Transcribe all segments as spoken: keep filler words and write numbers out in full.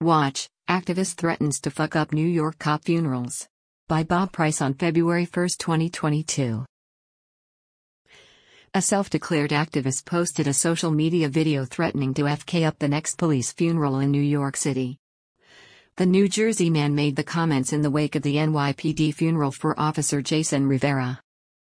Watch, activist threatens to fuck up New York cop funerals. By Bob Price on February first, twenty twenty-two. A self-declared activist posted a social media video threatening to F K up the next police funeral in New York City. The New Jersey man made the comments in the wake of the N Y P D funeral for Officer Jason Rivera.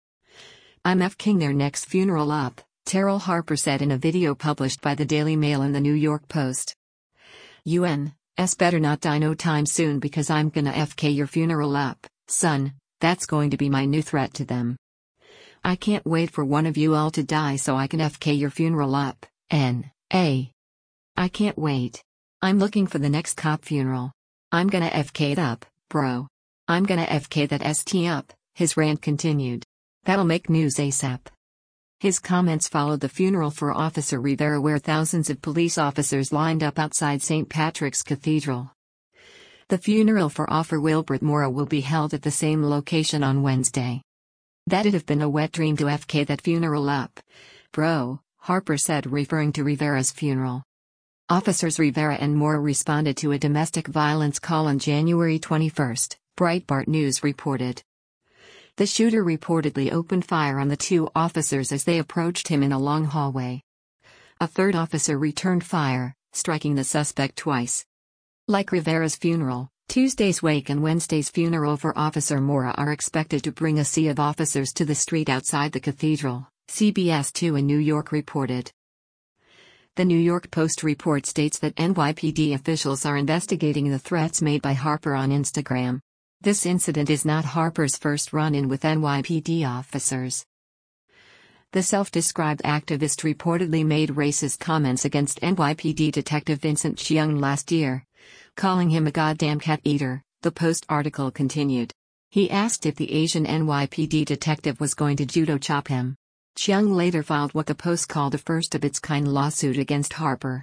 "I'm FKing their next funeral up," Terrell Harper said in a video published by the Daily Mail and the New York Post. "U N S better not die no time soon because I'm gonna F K your funeral up, son. That's going to be my new threat to them. I can't wait for one of you all to die so I can F K your funeral up, N A. I can't wait. I'm looking for the next cop funeral. I'm gonna F K it up, bro. I'm gonna F K that S T up," his rant continued. "That'll make news ASAP." His comments followed the funeral for Officer Rivera, where thousands of police officers lined up outside Saint Patrick's Cathedral. The funeral for Officer Wilbert Mora will be held at the same location on Wednesday. "That'd have been a wet dream to F K that funeral up, bro," Harper said, referring to Rivera's funeral. Officers Rivera and Mora responded to a domestic violence call on January twenty-first, Breitbart News reported. The shooter reportedly opened fire on the two officers as they approached him in a long hallway. A third officer returned fire, striking the suspect twice. Like Rivera's funeral, Tuesday's wake and Wednesday's funeral for Officer Mora are expected to bring a sea of officers to the street outside the cathedral, C B S two in New York reported. The New York Post report states that N Y P D officials are investigating the threats made by Harper on Instagram. This incident is not Harper's first run-in with N Y P D officers. The self-described activist reportedly made racist comments against N Y P D Detective Vincent Chiang last year, calling him a goddamn cat eater, the Post article continued. He asked if the Asian N Y P D detective was going to judo chop him. Chiang later filed what the Post called a first-of-its-kind lawsuit against Harper.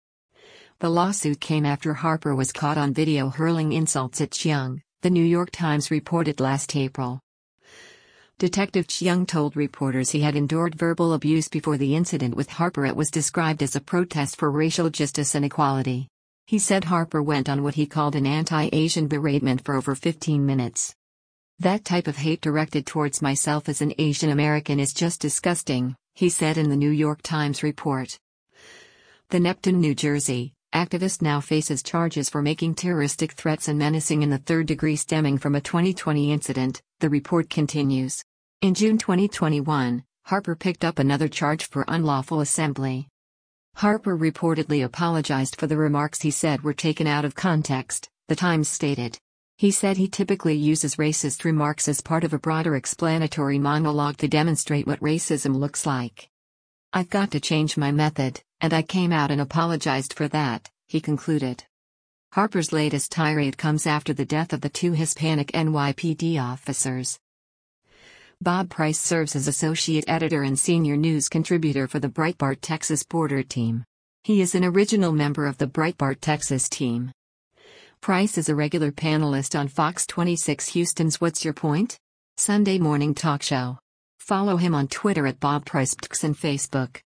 The lawsuit came after Harper was caught on video hurling insults at Chiang, the New York Times reported last April. Detective Chiang told reporters he had endured verbal abuse before the incident with Harper. It was described as a protest for racial justice and equality. He said Harper went on what he called an anti-Asian beratement for over fifteen minutes. "That type of hate directed towards myself as an Asian American is just disgusting," he said in the New York Times report. The Neptune, New Jersey activist now faces charges for making terroristic threats and menacing in the third degree stemming from a twenty twenty incident, the report continues. In June twenty twenty-one, Harper picked up another charge for unlawful assembly. Harper reportedly apologized for the remarks he said were taken out of context, the Times stated. He said he typically uses racist remarks as part of a broader explanatory monologue to demonstrate what racism looks like. "I've got to change my method, and I came out and apologized for that," he concluded. Harper's latest tirade comes after the death of the two Hispanic N Y P D officers. Bob Price serves as associate editor and senior news contributor for the Breitbart Texas Border Team. He is an original member of the Breitbart Texas team. Price is a regular panelist on Fox twenty-six Houston's What's Your Point? Sunday morning talk show. Follow him on Twitter at Bob Price and Facebook.